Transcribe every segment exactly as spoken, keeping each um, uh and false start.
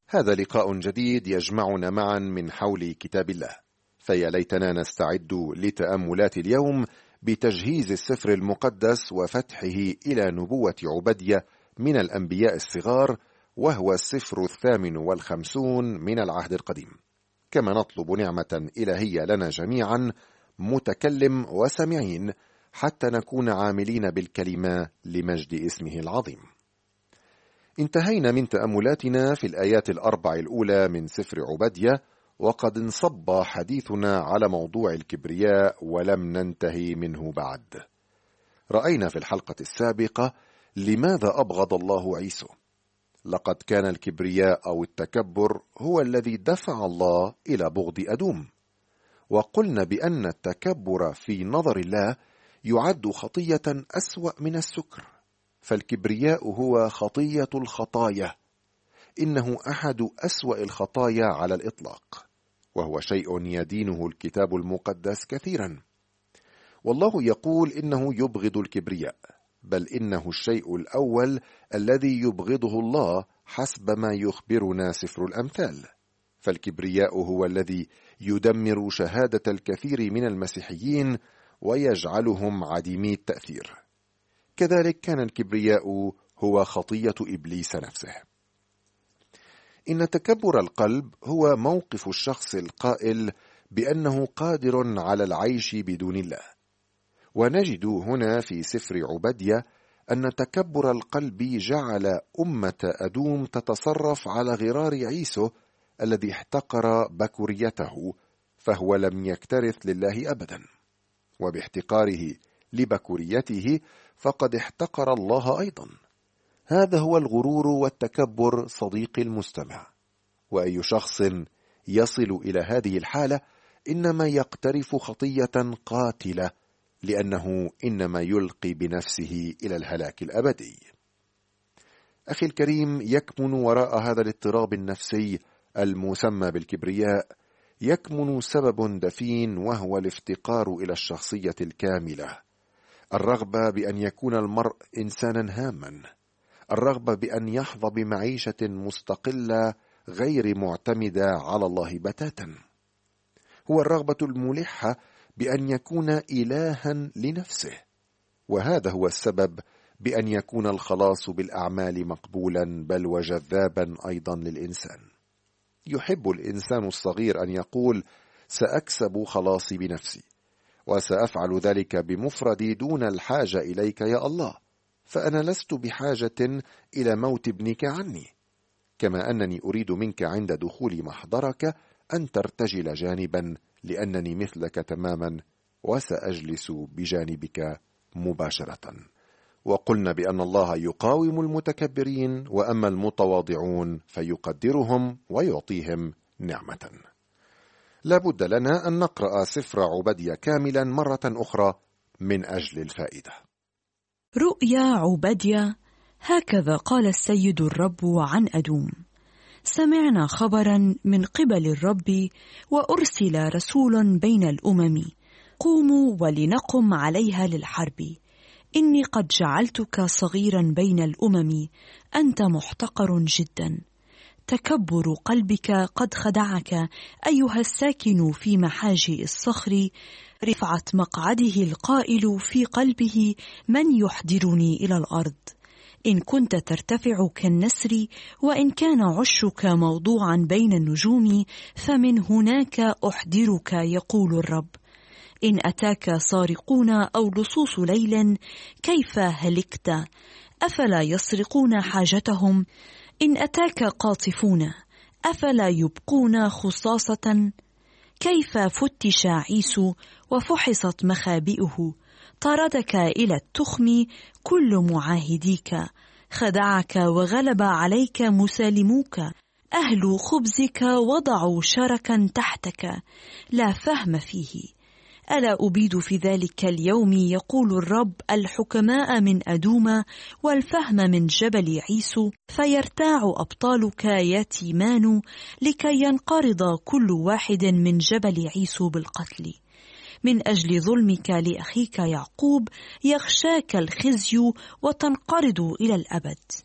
هذا لقاء جديد يجمعنا معا من حول كتاب الله، فيا ليتنا نستعد لتأملات اليوم بتجهيز السفر المقدس وفتحه إلى نبوة عبدية من الأنبياء الصغار، وهو السفر الثامن والخمسون من العهد القديم. كما نطلب نعمة إلهية لنا جميعا متكلم وسامعين حتى نكون عاملين بالكلمة لمجد اسمه العظيم. انتهينا من تأملاتنا في الآيات الأربع الأولى من سفر عبدية، وقد انصب حديثنا على موضوع الكبرياء ولم ننتهي منه بعد. رأينا في الحلقة السابقة لماذا أبغض الله عيسو. لقد كان الكبرياء أو التكبر هو الذي دفع الله إلى بغض أدوم، وقلنا بأن التكبر في نظر الله يعد خطية أسوأ من السكر، فالكبرياء هو خطية الخطايا، إنه أحد أسوأ الخطايا على الإطلاق، وهو شيء يدينه الكتاب المقدس كثيرا. والله يقول إنه يبغض الكبرياء، بل إنه الشيء الأول الذي يبغضه الله حسب ما يخبرنا سفر الأمثال. فالكبرياء هو الذي يدمر شهادة الكثير من المسيحيين ويجعلهم عديمي التأثير. كذلك كان الكبرياء هو خطية إبليس نفسه. إن تكبر القلب هو موقف الشخص القائل بأنه قادر على العيش بدون الله. ونجد هنا في سفر عبدية أن تكبر القلب جعل أمة أدوم تتصرف على غرار عيسو الذي احتقر بكوريته، فهو لم يكترث لله أبدا، وباحتقاره لبكوريته فقد احتقر الله أيضا. هذا هو الغرور والتكبر صديقي المستمع، وأي شخص يصل إلى هذه الحالة إنما يقترف خطية قاتلة، لأنه إنما يلقي بنفسه إلى الهلاك الأبدي. أخي الكريم، يكمن وراء هذا الاضطراب النفسي المسمى بالكبرياء يكمن سبب دفين، وهو الافتقار إلى الشخصية الكاملة، الرغبة بأن يكون المرء إنسانا هاما، الرغبة بأن يحظى بمعيشة مستقلة غير معتمدة على الله بتاتا، هو الرغبة الملحة بأن يكون إلها لنفسه. وهذا هو السبب بأن يكون الخلاص بالأعمال مقبولا بل وجذابا أيضا للإنسان. يحب الإنسان الصغير أن يقول: سأكسب خلاصي بنفسي، وسأفعل ذلك بمفردي دون الحاجة إليك يا الله، فأنا لست بحاجة إلى موت ابنك عني، كما أنني أريد منك عند دخول محضرك أن ترتجل جانبا، لأنني مثلك تماما وسأجلس بجانبك مباشرة. وقلنا بأن الله يقاوم المتكبرين، وأما المتواضعون فيقدرهم ويعطيهم نعمة. لا بد لنا أن نقرأ سفر عبدية كاملا مرة أخرى من أجل الفائدة. رؤيا عبدية. هكذا قال السيد الرب عن أدوم: سمعنا خبرا من قبل الرب، وأرسل رسول بين الأمم، قوموا ولنقم عليها للحرب. إني قد جعلتك صغيرا بين الأمم، أنت محتقر جدا. تكبر قلبك قد خدعك أيها الساكن في محاجئ الصخر، رفعة مقعده القائل في قلبه: من يحضرني إلى الأرض؟ إن كنت ترتفع كالنسر، وإن كان عشك موضوعا بين النجوم، فمن هناك أحضرك يقول الرب. إن أتاك سارقون أو لصوص ليل، كيف هلكت؟ أفلا يسرقون حاجتهم؟ إن أتاك قاطفون، أفلا يبقون خصاصة؟ كيف فتش عيسو وفحصت مخابئه؟ طردك إلى التخم كل معاهديك، خدعك وغلب عليك مسالموك. أهل خبزك وضعوا شركا تحتك لا فهم فيه. ألا أبيد في ذلك اليوم يقول الرب الحكماء من أدوم والفهم من جبل عيسو، فيرتاع أبطالك يا تيمان، لكي ينقرض كل واحد من جبل عيسو بالقتل. من أجل ظلمك لأخيك يعقوب يغشاك الخزي وتنقرض إلى الأبد.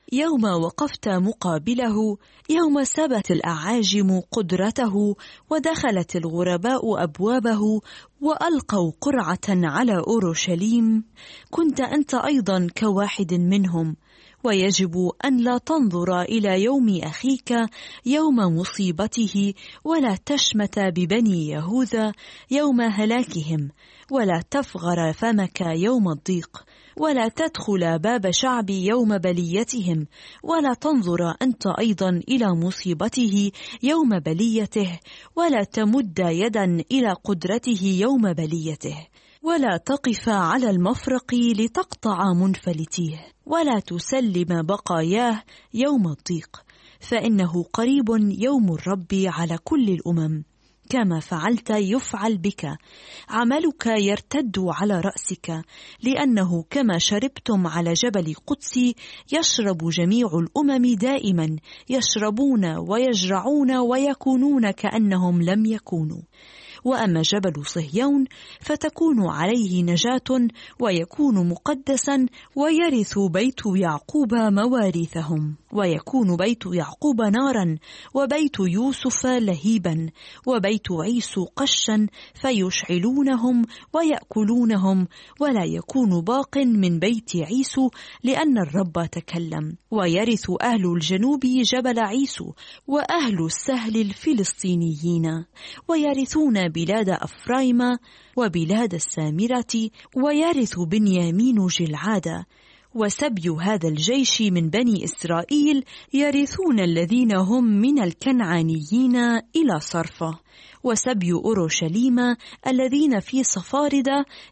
يوم وقفت مقابله، يوم سبت الأعاجم قدرته، ودخلت الغرباء أبوابه، وألقوا قرعة على أورشليم، كنت أنت أيضا كواحد منهم. ويجب أن لا تنظر إلى يوم أخيك يوم مصيبته، ولا تشمت ببني يهوذا يوم هلاكهم، ولا تفغر فمك يوم الضيق، ولا تدخل باب شعب يوم بليتهم، ولا تنظر أنت أيضا إلى مصيبته يوم بليته، ولا تمد يدا إلى قدرته يوم بليته، ولا تقف على المفرق لتقطع منفلتيه، ولا تسلم بقاياه يوم الضيق، فإنه قريب يوم الرب على كل الأمم. كما فعلت يفعل بك، عملك يرتد على رأسك، لأنه كما شربتم على جبل قدسي يشرب جميع الأمم دائما، يشربون ويجرعون ويكونون كأنهم لم يكونوا. وأما جبل صهيون فتكون عليه نجاة، ويكون مقدسا، ويرث بيت يعقوب مواريثهم، ويكون بيت يعقوب نارا، وبيت يوسف لهيبا، وبيت عيسو قشا، فيشعلونهم ويأكلونهم، ولا يكون باق من بيت عيسو، لأن الرب تكلم. ويرث أهل الجنوب جبل عيسو، وأهل السهل الفلسطينيين، ويرثون بلاد أفرايم وبلاد السامرة، ويرث بنيامين جلعاد. وسبي هذا الجيش من بني إسرائيل يرثون الذين هم من الكنعانيين إلى صرفة. وسبي أورشليم الذين في صفارد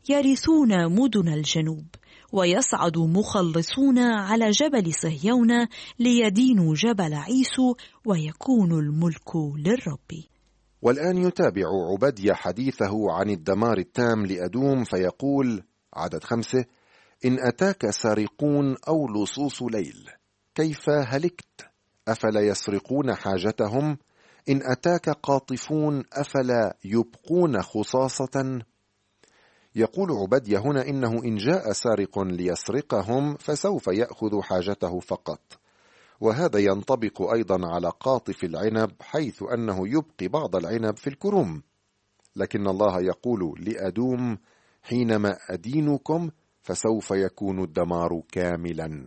يرثون مدن الجنوب، ويصعد مخلصون على جبل صهيون ليدينوا جبل عيسو، ويكون الملك للرب. والآن يتابع عبدية حديثه عن الدمار التام لأدوم فيقول عدد خمسة: إن أتاك سارقون أو لصوص ليل كيف هلكت؟ أفلا يسرقون حاجتهم؟ إن أتاك قاطفون أفلا يبقون خصاصة؟ يقول عبدية هنا إنه إن جاء سارق ليسرقهم فسوف يأخذ حاجته فقط، وهذا ينطبق أيضا على قاطف العنب، حيث أنه يبقي بعض العنب في الكرم. لكن الله يقول لأدوم: حينما أدينكم فسوف يكون الدمار كاملا.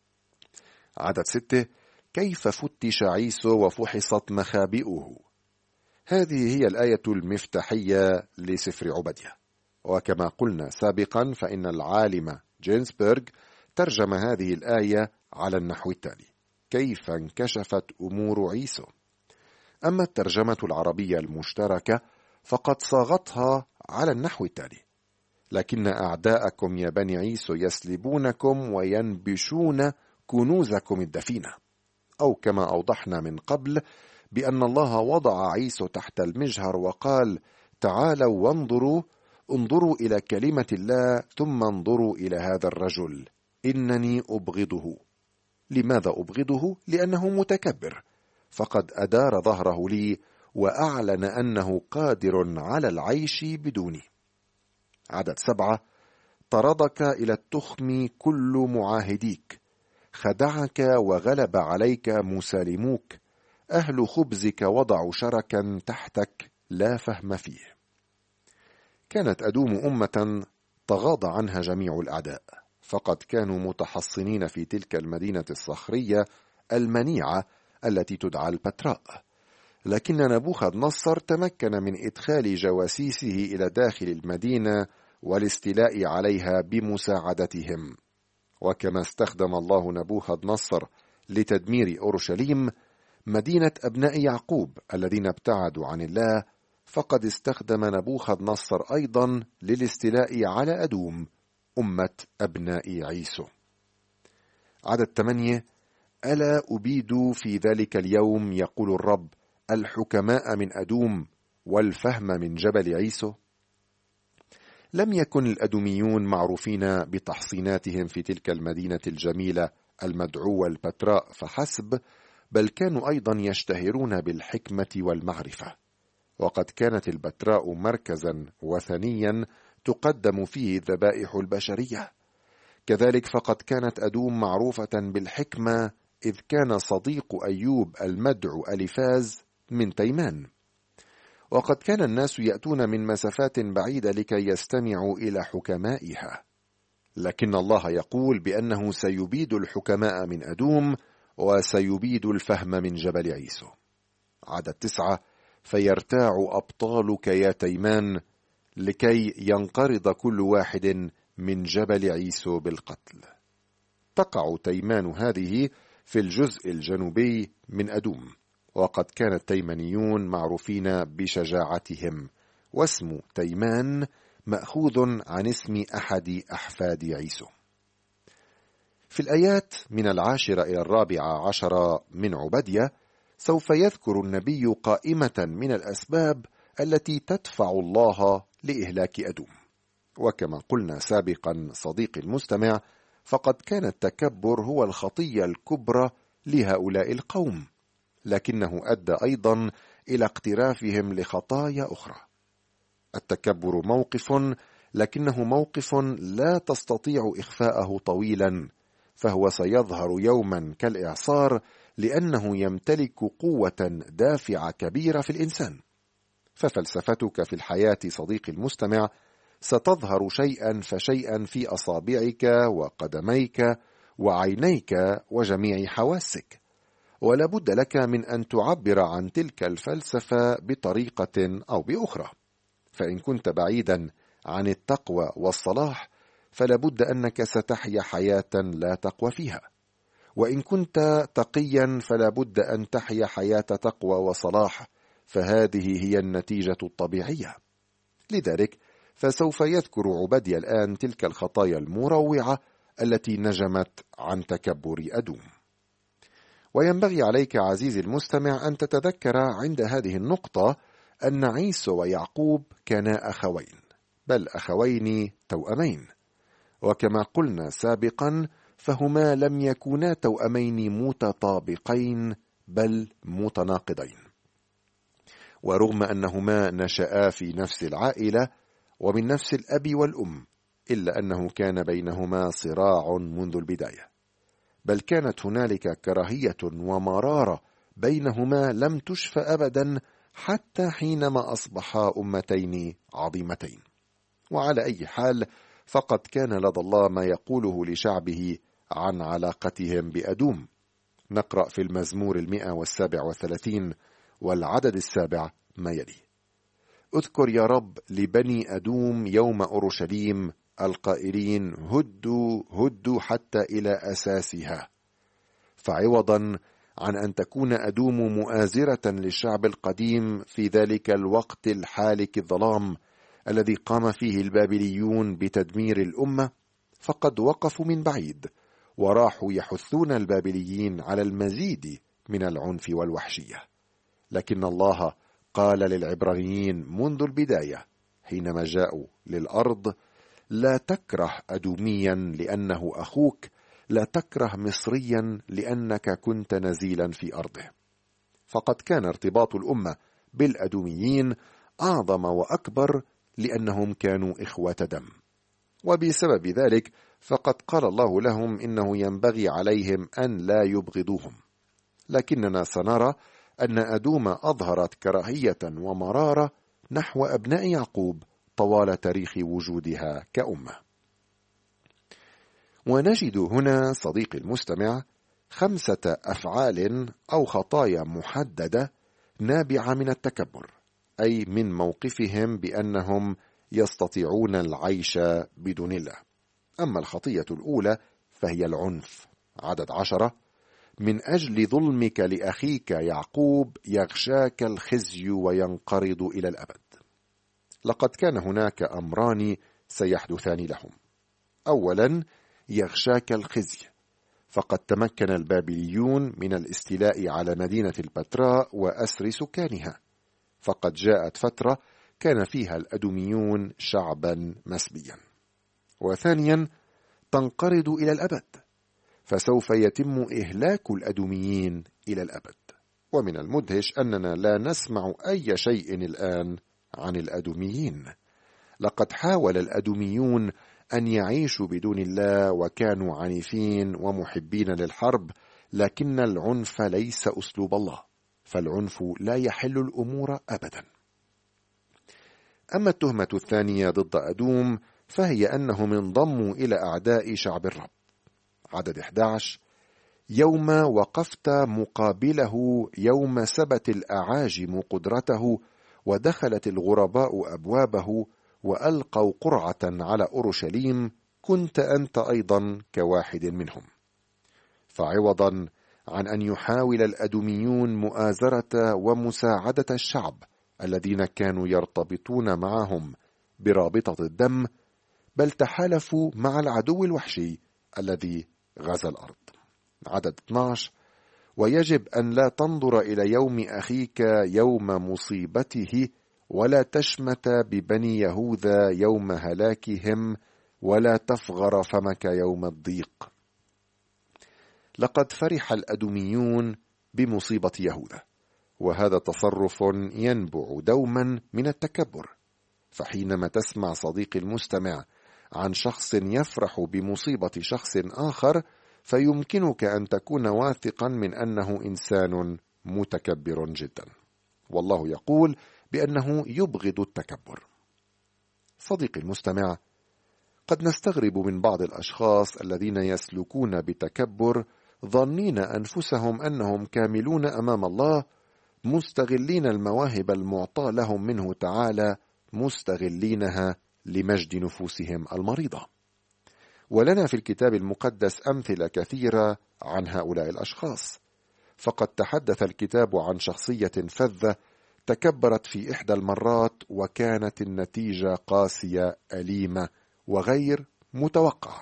عدد ستة: كيف فتش عيسو وفحصت مخابئه؟ هذه هي الآية المفتاحية لسفر عبدية، وكما قلنا سابقا فإن العالم جينسبرغ ترجم هذه الآية على النحو التالي: كيف انكشفت أمور عيسو. أما الترجمة العربية المشتركة فقد صاغتها على النحو التالي: لكن أعداءكم يا بني عيسو يسلبونكم وينبشون كنوزكم الدفينة. أو كما أوضحنا من قبل بأن الله وضع عيسو تحت المجهر وقال: تعالوا وانظروا، انظروا إلى كلمة الله ثم انظروا إلى هذا الرجل، إنني أبغضه. لماذا أبغضه؟ لأنه متكبر، فقد أدار ظهره لي وأعلن أنه قادر على العيش بدوني. عدد سبعة: طردك إلى التخم كل معاهديك، خدعك وغلب عليك مسالموك، أهل خبزك وضعوا شركا تحتك لا فهم فيه. كانت أدوم أمة تغاضى عنها جميع الأعداء، فقد كانوا متحصنين في تلك المدينة الصخرية المنيعة التي تدعى البتراء. لكن نبوخذ نصر تمكن من إدخال جواسيسه إلى داخل المدينة والاستيلاء عليها بمساعدتهم. وكما استخدم الله نبوخذ نصر لتدمير أورشليم مدينة أبناء يعقوب الذين ابتعدوا عن الله، فقد استخدم نبوخذ نصر أيضا للاستيلاء على أدوم أمة أبناء عيسو. عدد ثمانية: ألا أبيد في ذلك اليوم يقول الرب الحكماء من أدوم والفهم من جبل عيسو. لم يكن الأدوميون معروفين بتحصيناتهم في تلك المدينة الجميلة المدعوة البتراء فحسب، بل كانوا أيضا يشتهرون بالحكمة والمعرفة، وقد كانت البتراء مركزا وثنيا تقدم فيه الذبائح البشرية. كذلك فقد كانت أدوم معروفة بالحكمة إذ كان صديق أيوب المدعو أليفاز من تيمان، وقد كان الناس يأتون من مسافات بعيدة لكي يستمعوا إلى حكمائها، لكن الله يقول بأنه سيبيد الحكماء من أدوم وسيبيد الفهم من جبل عيسو. عدد تسعة: فيرتاع أبطالك يا تيمان لكي ينقرض كل واحد من جبل عيسو بالقتل. تقع تيمان هذه في الجزء الجنوبي من أدوم، وقد كان التيمانيون معروفين بشجاعتهم، واسم تيمان مأخوذ عن اسم أحد أحفاد عيسو. في الآيات من العاشرة إلى الرابعة عشر من عبدية سوف يذكر النبي قائمة من الأسباب التي تدفع الله لإهلاك أدوم. وكما قلنا سابقا صديقي المستمع، فقد كان التكبر هو الخطية الكبرى لهؤلاء القوم، لكنه أدى أيضا إلى اقترافهم لخطايا أخرى. التكبر موقف، لكنه موقف لا تستطيع إخفاءه طويلا، فهو سيظهر يوما كالإعصار، لأنه يمتلك قوة دافعة كبيرة في الإنسان. ففلسفتك في الحياة صديقي المستمع ستظهر شيئا فشيئا في أصابعك وقدميك وعينيك وجميع حواسك، ولا بد لك من أن تعبر عن تلك الفلسفة بطريقة أو بأخرى. فإن كنت بعيدا عن التقوى والصلاح فلا بد أنك ستحيا حياة لا تقوى فيها، وإن كنت تقيا فلا بد أن تحيا حياة تقوى وصلاح، فهذه هي النتيجة الطبيعية. لذلك فسوف يذكر عبدي الآن تلك الخطايا المروعة التي نجمت عن تكبر أدوم. وينبغي عليك عزيزي المستمع أن تتذكر عند هذه النقطة أن عيسو ويعقوب كانا أخوين، بل أخوين توأمين، وكما قلنا سابقا فهما لم يكونا توأمين متطابقين بل متناقضين. ورغم أنهما نشأا في نفس العائلة ومن نفس الأب والأم، إلا أنه كان بينهما صراع منذ البداية، بل كانت هنالك كراهية ومرارة بينهما لم تشفى أبدا حتى حينما أصبحا أمتين عظيمتين. وعلى أي حال فقد كان لدى الله ما يقوله لشعبه عن علاقتهم بأدوم. نقرأ في المزمور المئة والسابع والثلاثين والعدد السابع ما يلي: اذكر يا رب لبني أدوم يوم أورشليم القائلين هدوا هدوا حتى إلى أساسها. فعوضا عن أن تكون أدوم مؤازرة للشعب القديم في ذلك الوقت الحالك الظلام الذي قام فيه البابليون بتدمير الأمة، فقد وقفوا من بعيد وراحوا يحثون البابليين على المزيد من العنف والوحشية. لكن الله قال للعبرانيين منذ البداية حينما جاءوا للأرض: لا تكره أدوميا لأنه أخوك، لا تكره مصريا لأنك كنت نزيلا في أرضه. فقد كان ارتباط الأمة بالأدوميين أعظم وأكبر لأنهم كانوا إخوة دم، وبسبب ذلك فقد قال الله لهم إنه ينبغي عليهم أن لا يبغضوهم. لكننا سنرى أن أدوم أظهرت كراهية ومرارة نحو أبناء يعقوب طوال تاريخ وجودها كأمة. ونجد هنا صديقي المستمع خمسة أفعال أو خطايا محددة نابعة من التكبر، أي من موقفهم بأنهم يستطيعون العيش بدون الله. أما الخطية الأولى فهي العنف. عدد عشرة: من أجل ظلمك لأخيك يعقوب يغشاك الخزي وينقرض إلى الأبد. لقد كان هناك أمران سيحدثان لهم. أولا يغشاك الخزي، فقد تمكن البابليون من الاستيلاء على مدينة البتراء وأسر سكانها، فقد جاءت فترة كان فيها الأدوميون شعبا مسبيا. وثانيا تنقرض إلى الأبد، فسوف يتم إهلاك الأدوميين إلى الأبد. ومن المدهش أننا لا نسمع أي شيء الآن عن الأدوميين. لقد حاول الأدوميون أن يعيشوا بدون الله، وكانوا عنيفين ومحبين للحرب، لكن العنف ليس أسلوب الله، فالعنف لا يحل الأمور أبدا. أما التهمة الثانية ضد أدوم فهي أنهم انضموا إلى أعداء شعب الرب. عدد أحد عشر: يوم وقفت مقابله يوم سبت الأعاجم قدرته، ودخلت الغرباء أبوابه، وألقوا قرعة على أورشليم، كنت أنت أيضا كواحد منهم. فعوضا عن أن يحاول الأدوميون مؤازرة ومساعدة الشعب الذين كانوا يرتبطون معهم برابطة الدم، بل تحالفوا مع العدو الوحشي الذي غزا الأرض. عدد اثني عشر: ويجب أن لا تنظر إلى يوم أخيك يوم مصيبته، ولا تشمت ببني يهوذا يوم هلاكهم، ولا تفغر فمك يوم الضيق. لقد فرح الأدوميون بمصيبة يهوذا، وهذا تصرف ينبع دوما من التكبر. فحينما تسمع صديقي المستمع عن شخص يفرح بمصيبة شخص آخر، فيمكنك أن تكون واثقا من أنه إنسان متكبر جدا، والله يقول بأنه يبغض التكبر. صديقي المستمع، قد نستغرب من بعض الأشخاص الذين يسلكون بتكبر، ظنين أنفسهم أنهم كاملون أمام الله، مستغلين المواهب المعطاة لهم منه تعالى، مستغلينها لمجد نفوسهم المريضة. ولنا في الكتاب المقدس أمثلة كثيرة عن هؤلاء الأشخاص. فقد تحدث الكتاب عن شخصية فذة تكبرت في إحدى المرات، وكانت النتيجة قاسية أليمة وغير متوقعة.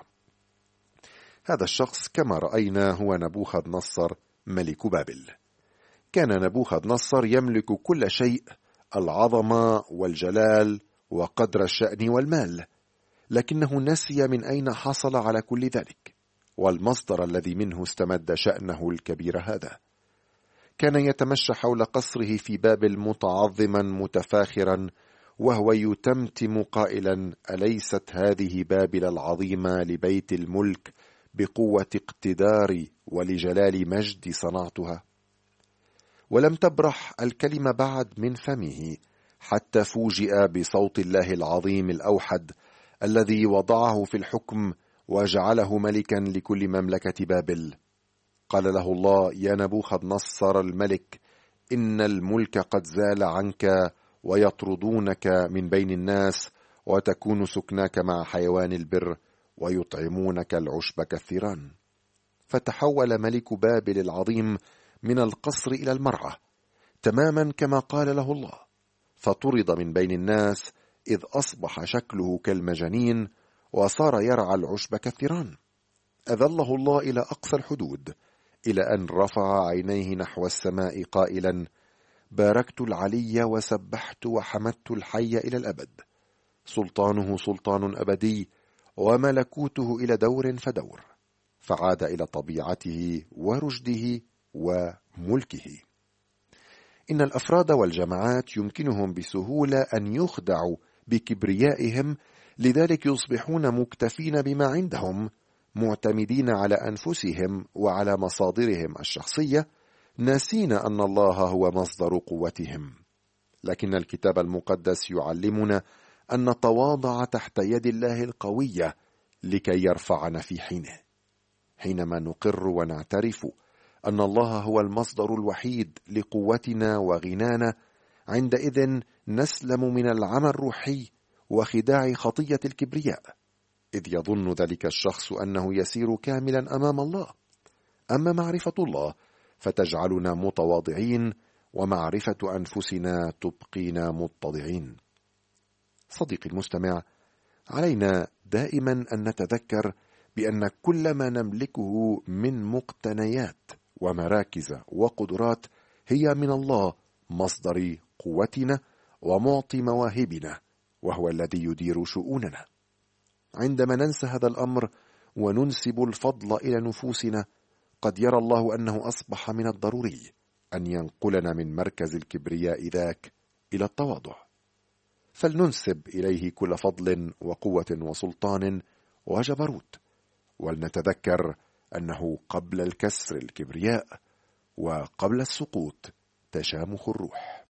هذا الشخص كما رأينا هو نبوخذ نصر ملك بابل. كان نبوخذ نصر يملك كل شيء، العظمة والجلال وقدر الشأن والمال، لكنه نسي من أين حصل على كل ذلك، والمصدر الذي منه استمد شأنه الكبير هذا. كان يتمشى حول قصره في بابل متعظما متفاخرا، وهو يتمتم قائلا: أليست هذه بابل العظيمة لبيت الملك بقوة اقتداري ولجلال مجد صنعتها؟ ولم تبرح الكلمة بعد من فمه حتى فوجئ بصوت الله العظيم الأوحد الذي وضعه في الحكم وجعله ملكا لكل مملكة بابل. قال له الله: يا نبوخذ نصر الملك، إن الملك قد زال عنك، ويطردونك من بين الناس، وتكون سكناك مع حيوان البر، ويطعمونك العشب كالثيران. فتحول ملك بابل العظيم من القصر إلى المرعى، تماما كما قال له الله، فطرد من بين الناس، إذ أصبح شكله كالمجانين، وصار يرعى العشب كالثيران. أذله الله إلى أقصى الحدود، إلى أن رفع عينيه نحو السماء قائلا: باركت العلي وسبحت وحمدت الحي إلى الأبد. سلطانه سلطان أبدي، وملكوته إلى دور فدور. فعاد إلى طبيعته ورشده وملكه. إن الأفراد والجماعات يمكنهم بسهولة أن يخدعوا بكبريائهم، لذلك يصبحون مكتفين بما عندهم، معتمدين على أنفسهم وعلى مصادرهم الشخصية، ناسين أن الله هو مصدر قوتهم. لكن الكتاب المقدس يعلمنا أن نتواضع تحت يد الله القوية لكي يرفعنا في حينه. حينما نقر ونعترف أن الله هو المصدر الوحيد لقوتنا وغنانا، عندئذ نسلم من العمى الروحي وخداع خطية الكبرياء، إذ يظن ذلك الشخص أنه يسير كاملا أمام الله. أما معرفة الله فتجعلنا متواضعين، ومعرفة أنفسنا تبقينا متضعين. صديقي المستمع، علينا دائما أن نتذكر بأن كل ما نملكه من مقتنيات ومراكز وقدرات هي من الله، مصدر قوتنا ومعطي مواهبنا، وهو الذي يدير شؤوننا. عندما ننسى هذا الأمر وننسب الفضل إلى نفوسنا، قد يرى الله أنه أصبح من الضروري أن ينقلنا من مركز الكبرياء ذاك إلى التواضع. فلننسب إليه كل فضل وقوة وسلطان وجبروت، ولنتذكر أنه قبل الكسر الكبرياء، وقبل السقوط تشامخ الروح.